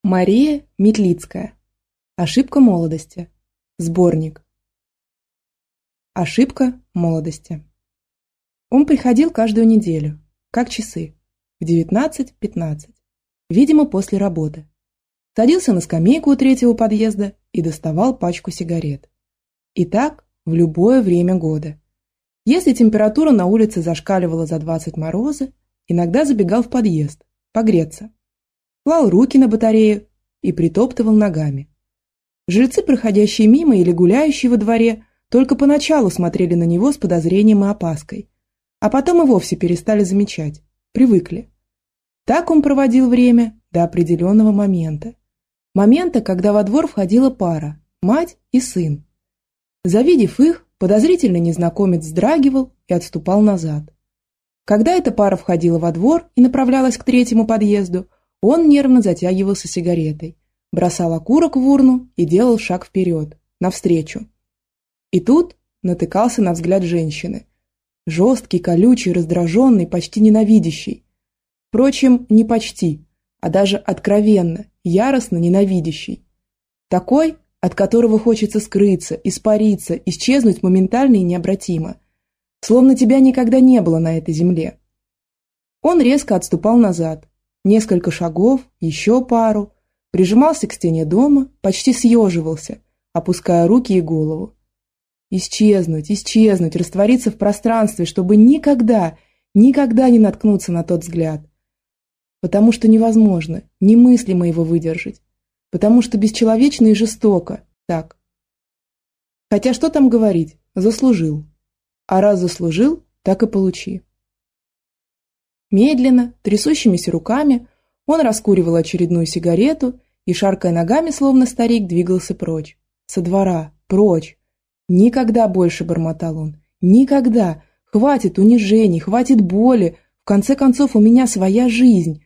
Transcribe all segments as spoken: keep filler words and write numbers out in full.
Мария Метлицкая. Ошибка молодости. Сборник. Ошибка молодости. Он приходил каждую неделю, как часы, в девятнадцать пятнадцать, видимо, после работы. Садился на скамейку у третьего подъезда и доставал пачку сигарет. И так в любое время года. Если температура на улице зашкаливала за двадцать мороза, иногда забегал в подъезд, погреться. Клал руки на батарею и притоптывал ногами. Жильцы, проходящие мимо или гуляющие во дворе, только поначалу смотрели на него с подозрением и опаской, а потом и вовсе перестали замечать, привыкли. Так он проводил время до определенного момента. Момента, когда во двор входила пара, мать и сын. Завидев их, подозрительный незнакомец вздрагивал и отступал назад. Когда эта пара входила во двор и направлялась к третьему подъезду, он нервно затягивался сигаретой, бросал окурок в урну и делал шаг вперед, навстречу. И тут натыкался на взгляд женщины. Жесткий, колючий, раздраженный, почти ненавидящий. Впрочем, не почти, а даже откровенно, яростно ненавидящий. Такой, от которого хочется скрыться, испариться, исчезнуть моментально и необратимо. Словно тебя никогда не было на этой земле. Он резко отступал назад. Несколько шагов, еще пару, прижимался к стене дома, почти съеживался, опуская руки и голову. Исчезнуть, исчезнуть, раствориться в пространстве, чтобы никогда, никогда не наткнуться на тот взгляд. Потому что невозможно, немыслимо его выдержать. Потому что бесчеловечно и жестоко, так. Хотя что там говорить, заслужил. А раз заслужил, так и получи. Медленно, трясущимися руками, он раскуривал очередную сигарету и, шаркая ногами, словно старик, двигался прочь. Со двора, прочь. Никогда больше, бормотал он. Никогда. Хватит унижений, хватит боли. В конце концов, у меня своя жизнь.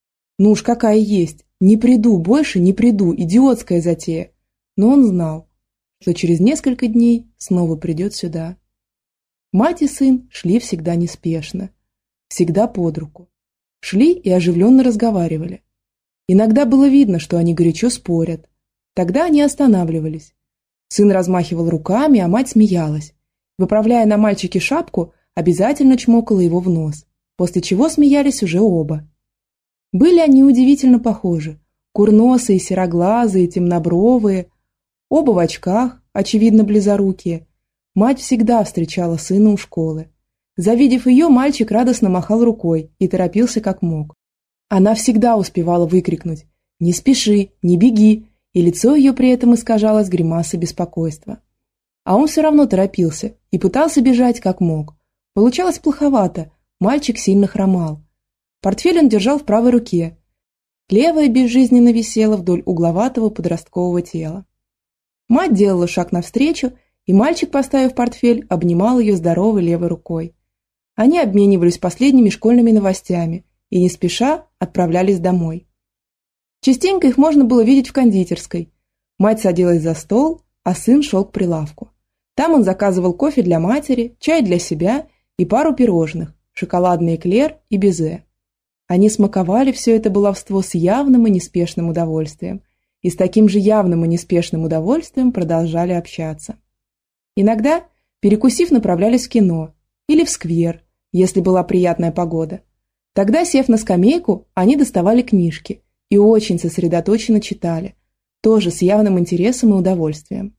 Ну уж какая есть. Не приду, больше не приду. Идиотская затея. Но он знал, что через несколько дней снова придет сюда. Мать и сын шли всегда неспешно. Всегда под руку. Шли и оживленно разговаривали. Иногда было видно, что они горячо спорят. Тогда они останавливались. Сын размахивал руками, а мать смеялась. Выправляя на мальчике шапку, обязательно чмокала его в нос, после чего смеялись уже оба. Были они удивительно похожи. Курносые, сероглазые, темнобровые. Оба в очках, очевидно близорукие. Мать всегда встречала сына у школы. Завидев ее, мальчик радостно махал рукой и торопился как мог. Она всегда успевала выкрикнуть «Не спеши, не беги», и лицо ее при этом искажалось гримасой беспокойства. А он все равно торопился и пытался бежать как мог. Получалось плоховато, мальчик сильно хромал. Портфель он держал в правой руке. Левая безжизненно висела вдоль угловатого подросткового тела. Мать делала шаг навстречу, и мальчик, поставив портфель, обнимал ее здоровой левой рукой. Они обменивались последними школьными новостями и не спеша отправлялись домой. Частенько их можно было видеть в кондитерской. Мать садилась за стол, а сын шел к прилавку. Там он заказывал кофе для матери, чай для себя и пару пирожных, шоколадный эклер и безе. Они смаковали все это баловство с явным и неспешным удовольствием, и с таким же явным и неспешным удовольствием продолжали общаться. Иногда, перекусив, направлялись в кино или в сквер, если была приятная погода. Тогда, сев на скамейку, они доставали книжки и очень сосредоточенно читали, тоже с явным интересом и удовольствием.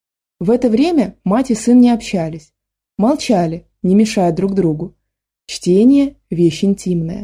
В это время мать и сын не общались, молчали, не мешая друг другу. Чтение – вещь интимная.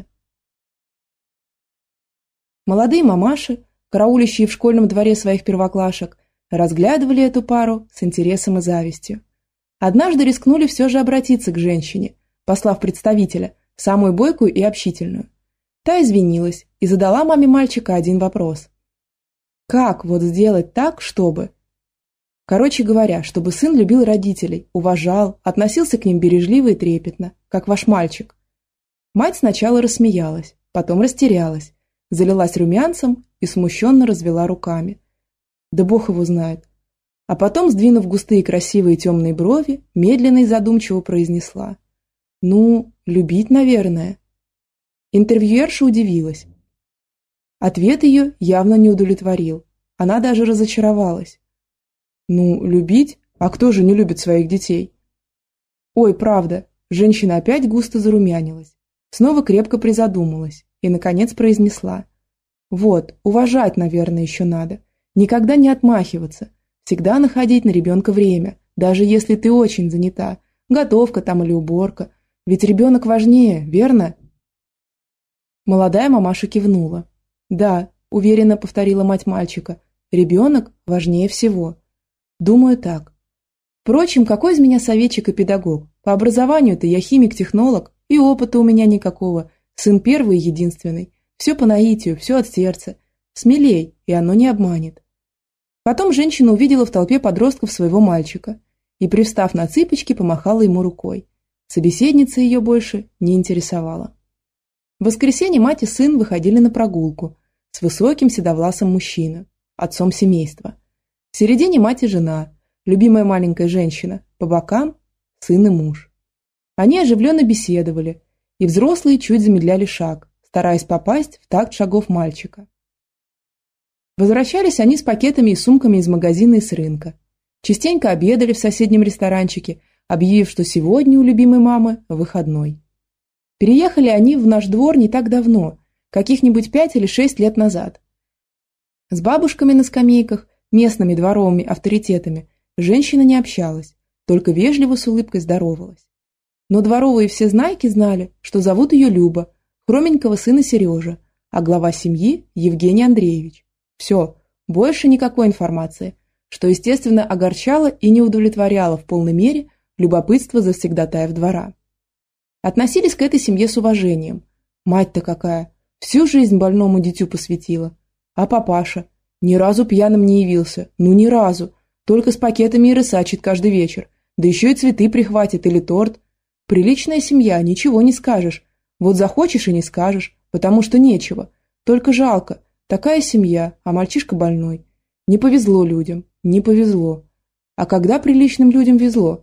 Молодые мамаши, караулищие в школьном дворе своих первоклашек, разглядывали эту пару с интересом и завистью. Однажды рискнули все же обратиться к женщине, послав представителя, самую бойкую и общительную. Та извинилась и задала маме мальчика один вопрос. Как вот сделать так, чтобы... Короче говоря, чтобы сын любил родителей, уважал, относился к ним бережливо и трепетно, как ваш мальчик. Мать сначала рассмеялась, потом растерялась, залилась румянцем и смущенно развела руками. Да бог его знает. А потом, сдвинув густые красивые темные брови, медленно и задумчиво произнесла. Ну, любить, наверное. Интервьюерша удивилась. Ответ ее явно не удовлетворил. Она даже разочаровалась. Ну, любить? А кто же не любит своих детей? Ой, правда. Женщина опять густо зарумянилась. Снова крепко призадумалась и, наконец, произнесла. Вот, уважать, наверное, еще надо. Никогда не отмахиваться. Всегда находить на ребенка время, даже если ты очень занята. Готовка там или уборка. Ведь ребенок важнее, верно? Молодая мамаша кивнула. Да, уверенно повторила мать мальчика. Ребенок важнее всего. Думаю так. Впрочем, какой из меня советчик и педагог? По образованию-то я химик-технолог, и опыта у меня никакого. Сын первый и единственный. Все по наитию, все от сердца. Смелей, и оно не обманет. Потом женщина увидела в толпе подростков своего мальчика и, привстав на цыпочки, помахала ему рукой. Собеседница ее больше не интересовала. В воскресенье мать и сын выходили на прогулку с высоким седовласым мужчиной, отцом семейства. В середине мать и жена, любимая маленькая женщина, по бокам – сын и муж. Они оживленно беседовали, и взрослые чуть замедляли шаг, стараясь попасть в такт шагов мальчика. Возвращались они с пакетами и сумками из магазина и с рынка. Частенько обедали в соседнем ресторанчике, объявив, что сегодня у любимой мамы выходной. Переехали они в наш двор не так давно, каких-нибудь пять или шесть лет назад. С бабушками на скамейках, местными дворовыми авторитетами, женщина не общалась, только вежливо с улыбкой здоровалась. Но дворовые всезнайки знали, что зовут ее Люба, хроменького сына Сережа, а глава семьи – Евгений Андреевич. Все, больше никакой информации, что, естественно, огорчало и не удовлетворяло в полной мере любопытство завсегдатаев двора. Относились к этой семье с уважением. Мать-то какая, всю жизнь больному дитю посвятила. А папаша ни разу пьяным не явился, ну ни разу, только с пакетами и рысачит каждый вечер, да еще и цветы прихватит или торт. Приличная семья, ничего не скажешь, вот захочешь и не скажешь, потому что нечего, только жалко. Такая семья, а мальчишка больной. Не повезло людям, не повезло. А когда приличным людям везло?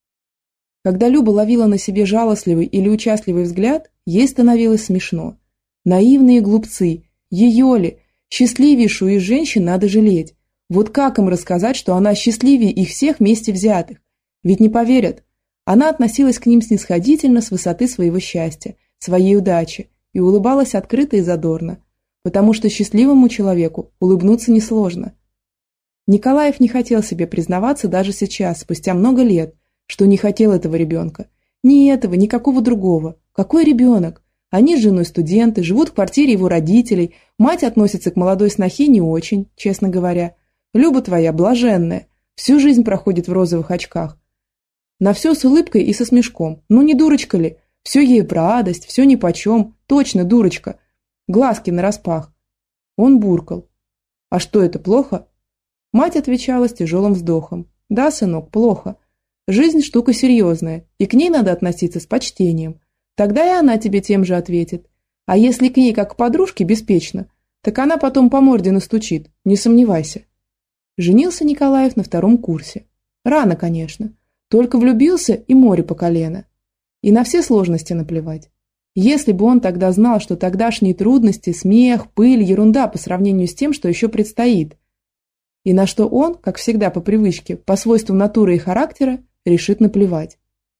Когда Люба ловила на себе жалостливый или участливый взгляд, ей становилось смешно. Наивные глупцы, ее ли, счастливейшую из женщин надо жалеть. Вот как им рассказать, что она счастливее их всех вместе взятых? Ведь не поверят. Она относилась к ним снисходительно с высоты своего счастья, своей удачи, и улыбалась открыто и задорно. Потому что счастливому человеку улыбнуться несложно. Николаев не хотел себе признаваться даже сейчас, спустя много лет, что не хотел этого ребенка. Ни этого, ни какого другого. Какой ребенок? Они с женой студенты, живут в квартире его родителей, мать относится к молодой снохе не очень, честно говоря. Люба твоя блаженная, всю жизнь проходит в розовых очках. На все с улыбкой и со смешком. Ну не дурочка ли? Все ей в радость, все нипочем, точно дурочка. Глазки нараспах. Он буркал. А что, это плохо? Мать отвечала с тяжелым вздохом. Да, сынок, плохо. Жизнь штука серьезная, и к ней надо относиться с почтением. Тогда и она тебе тем же ответит. А если к ней как к подружке беспечно, так она потом по морде настучит, не сомневайся. Женился Николаев на втором курсе. Рано, конечно. Только влюбился и море по колено. И на все сложности наплевать. Если бы он тогда знал, что тогдашние трудности, смех, пыль, ерунда по сравнению с тем, что еще предстоит, и на что он, как всегда по привычке, по свойству натуры и характера, решит наплевать.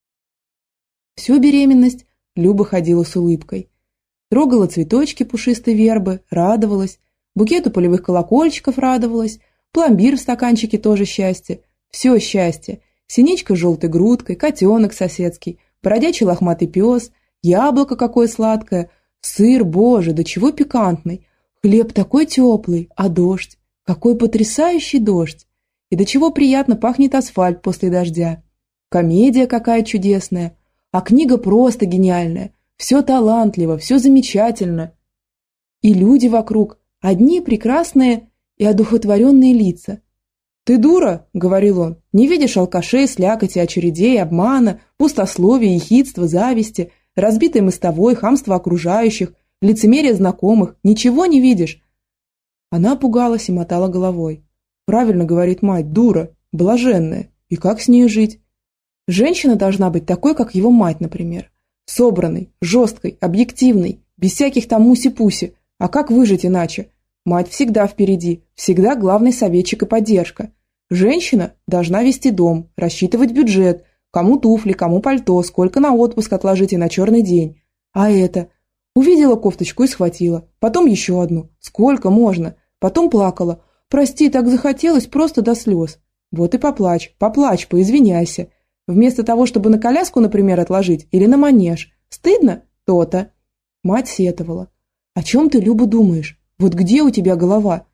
Всю беременность Люба ходила с улыбкой. Трогала цветочки пушистой вербы, радовалась, букету полевых колокольчиков радовалась, пломбир в стаканчике тоже счастье, все счастье, синичка с желтой грудкой, котенок соседский, бродячий лохматый пес, яблоко какое сладкое, сыр, боже, до чего пикантный, хлеб такой теплый, а дождь, какой потрясающий дождь, и до чего приятно пахнет асфальт после дождя. Комедия какая чудесная, а книга просто гениальная, все талантливо, все замечательно. И люди вокруг, одни прекрасные и одухотворенные лица. «Ты дура», — говорил он, — «не видишь алкашей, слякоти, очередей, обмана, пустословия, ехидства, зависти, разбитой мостовой, хамства окружающих, лицемерия знакомых, ничего не видишь». Она пугалась и мотала головой. «Правильно, — говорит мать, — дура, блаженная, и как с нею жить? Женщина должна быть такой, как его мать, например, собранной, жесткой, объективной, без всяких там муси-пуси, А как выжить иначе? Мать всегда впереди, всегда главный советчик и поддержка. Женщина должна вести дом, рассчитывать бюджет, кому туфли, кому пальто, сколько на отпуск отложить и на черный день. А это? Увидела кофточку и схватила, потом еще одну. Сколько можно? Потом плакала. Прости, так захотелось просто до слез. Вот и поплачь, поплачь, поизвиняйся. Вместо того, чтобы на коляску, например, отложить или на манеж. Стыдно? То-то. Мать сетовала. О чем ты, Люба, думаешь? Вот где у тебя голова?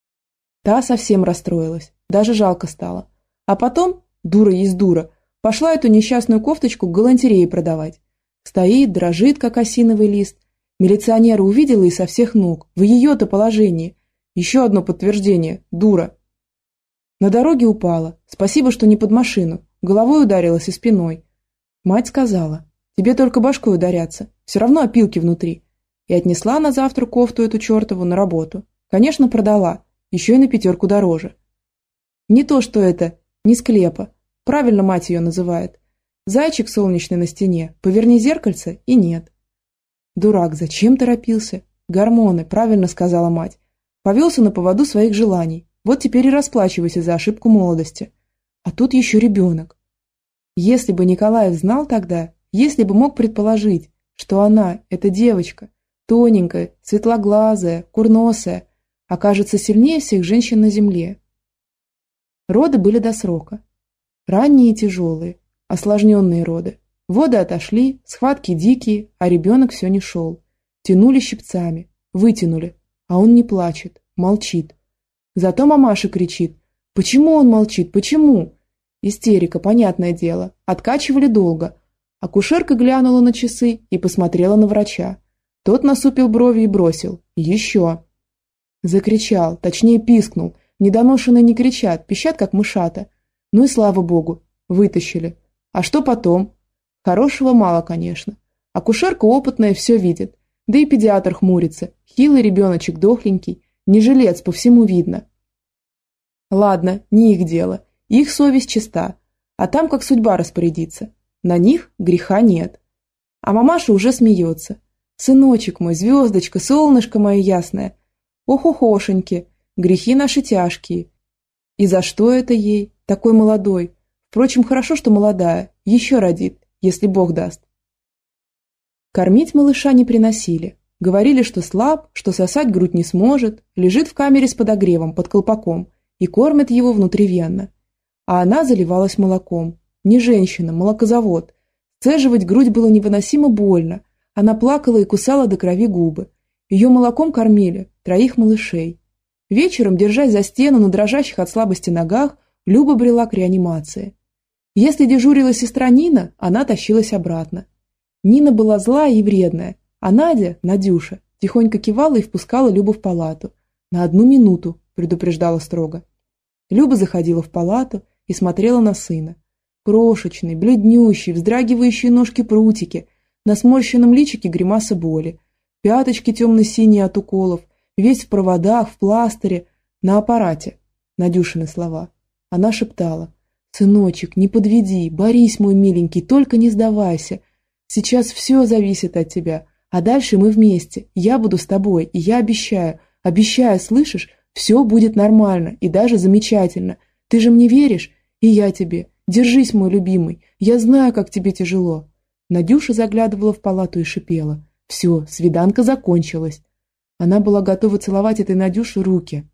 Та совсем расстроилась, даже жалко стало. А потом, дура есть дура, пошла эту несчастную кофточку к галантерее продавать. Стоит, дрожит, как осиновый лист. Милиционера увидела и со всех ног, в ее-то положении. Еще одно подтверждение, дура. На дороге упала, спасибо, что не под машину, головой ударилась и спиной. Мать сказала, тебе только башкой ударяться, все равно опилки внутри. И отнесла на завтра кофту эту чертову на работу. Конечно, продала, еще и на пятерку дороже. Не то, что это, не склепа, правильно мать ее называет. Зайчик солнечный на стене, поверни зеркальце и нет. Дурак, зачем торопился? Гормоны, правильно сказала мать. Повелся на поводу своих желаний. Вот теперь и расплачивайся за ошибку молодости. А тут еще ребенок. Если бы Николаев знал тогда, если бы мог предположить, что она, эта девочка, тоненькая, светлоглазая, курносая, окажется сильнее всех женщин на земле. Роды были до срока. Ранние и тяжелые, осложненные роды. Воды отошли, схватки дикие, а ребенок все не шел. Тянули щипцами, вытянули, а он не плачет, молчит. Зато мамаша кричит. Почему он молчит, почему? Истерика, понятное дело, откачивали долго. Акушерка глянула на часы и посмотрела на врача. Тот насупил брови и бросил. Еще. Закричал, точнее пискнул. Недоношенные не кричат, пищат, как мышата. Ну и слава богу, вытащили. А что потом? Хорошего мало, конечно. Акушерка опытная все видит. Да и педиатр хмурится. Хилый ребеночек, дохленький. Не жилец, по всему видно. Ладно, не их дело. Их совесть чиста. А там как судьба распорядится. На них греха нет. А мамаша уже смеется. Сыночек мой, звездочка, солнышко мое ясное. Ох-охошеньки, грехи наши тяжкие. И за что это ей, такой молодой? Впрочем, хорошо, что молодая, еще родит, если Бог даст. Кормить малыша не приносили. Говорили, что слаб, что сосать грудь не сможет, лежит в камере с подогревом, под колпаком, и кормят его внутривенно. А она заливалась молоком. Не женщина, молокозавод. Сцеживать грудь было невыносимо больно. Она плакала и кусала до крови губы. Ее молоком кормили троих малышей. Вечером, держась за стену на дрожащих от слабости ногах, Люба брела к реанимации. Если дежурила сестра Нина, она тащилась обратно. Нина была злая и вредная, а Надя, Надюша, тихонько кивала и впускала Любу в палату. «На одну минуту», – предупреждала строго. Люба заходила в палату и смотрела на сына. Крошечный, бледнющий, вздрагивающие ножки-прутики, на сморщенном личике гримаса боли, пяточки темно-синие от уколов, весь в проводах, в пластыре, на аппарате. Надюшины слова. Она шептала: «Сыночек, не подведи, борись, мой миленький, только не сдавайся. Сейчас все зависит от тебя, а дальше мы вместе, я буду с тобой, и я обещаю, обещаю, слышишь, все будет нормально и даже замечательно. Ты же мне веришь? И я тебе. Держись, мой любимый, я знаю, как тебе тяжело». Надюша заглядывала в палату и шипела: «Все, свиданка закончилась». Она была готова целовать этой Надюше руки.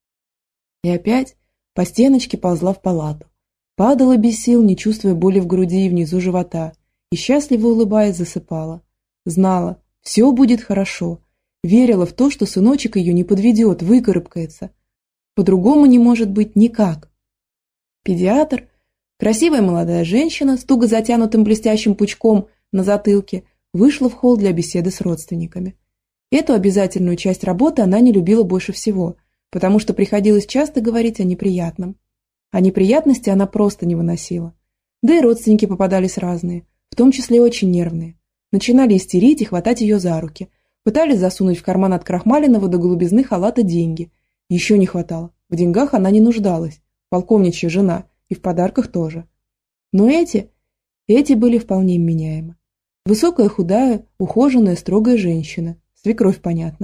И опять по стеночке ползла в палату. Падала без сил, не чувствуя боли в груди и внизу живота, и счастливо улыбаясь засыпала. Знала, все будет хорошо. Верила в то, что сыночек ее не подведет, выкарабкается. По-другому не может быть никак. Педиатр, красивая молодая женщина с туго затянутым блестящим пучком на затылке, вышла в холл для беседы с родственниками. Эту обязательную часть работы она не любила больше всего, потому что приходилось часто говорить о неприятном. А неприятности она просто не выносила. Да и родственники попадались разные, в том числе очень нервные. Начинали истерить и хватать ее за руки. Пытались засунуть в карман от крахмаленного до голубизны халата деньги. Еще не хватало. В деньгах она не нуждалась. Полковничья жена. И в подарках тоже. Но эти, эти были вполне меняемы. Высокая, худая, ухоженная, строгая женщина. Свекровь, понятно.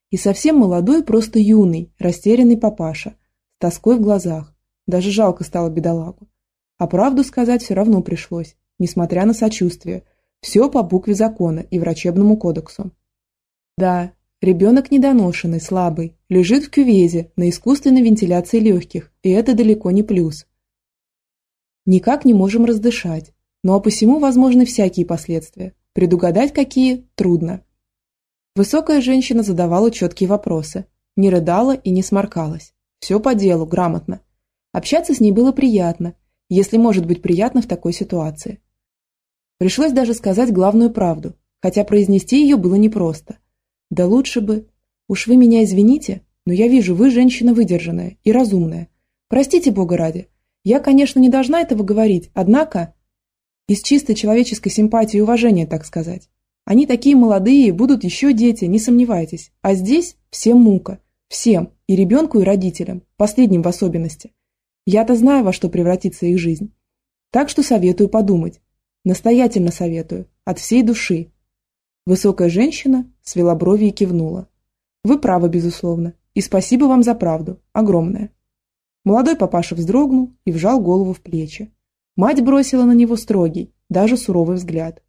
И совсем молодой, просто юный, растерянный папаша, с тоской в глазах. Даже жалко стало бедолагу. А правду сказать все равно пришлось, несмотря на сочувствие. Все по букве закона и врачебному кодексу. Да, ребенок недоношенный, слабый, лежит в кювезе на искусственной вентиляции легких, и это далеко не плюс. Никак не можем раздышать, ну а посему возможны всякие последствия. Предугадать какие – трудно. Высокая женщина задавала четкие вопросы, не рыдала и не сморкалась. Все по делу, грамотно. Общаться с ней было приятно, если может быть приятно в такой ситуации. Пришлось даже сказать главную правду, хотя произнести ее было непросто. Да лучше бы... Уж вы меня извините, но я вижу, вы женщина выдержанная и разумная. Простите Бога ради. Я, конечно, не должна этого говорить, однако... Из чистой человеческой симпатии и уважения, так сказать. Они такие молодые, будут еще дети, не сомневайтесь. А здесь всем мука. Всем. И ребенку, и родителям. Последним в особенности. Я-то знаю, во что превратится их жизнь. Так что советую подумать. Настоятельно советую. От всей души. Высокая женщина свела брови и кивнула. Вы правы, безусловно. И спасибо вам за правду. Огромное. Молодой папаша вздрогнул и вжал голову в плечи. Мать бросила на него строгий, даже суровый взгляд.